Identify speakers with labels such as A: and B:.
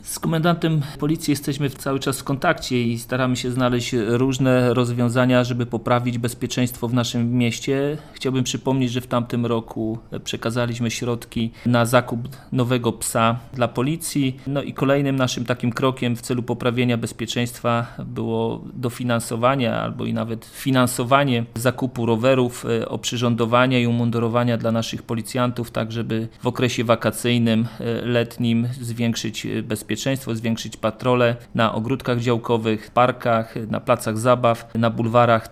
A: Z komendantem policji jesteśmy cały czas w kontakcie i staramy się znaleźć różne rozwiązania, żeby poprawić bezpieczeństwo w naszym mieście. Chciałbym przypomnieć, że w tamtym roku przekazaliśmy środki na zakup nowego psa dla policji. No i kolejnym naszym takim krokiem w celu poprawienia bezpieczeństwa było dofinansowanie albo i nawet finansowanie zakupu rowerów, oprzyrządowania i umundurowania dla naszych policjantów, tak żeby w okresie wakacyjnym, letnim zwiększyć bezpieczeństwo, zwiększyć patrole na ogródkach działkowych, parkach, na placach zabaw, na bulwarach.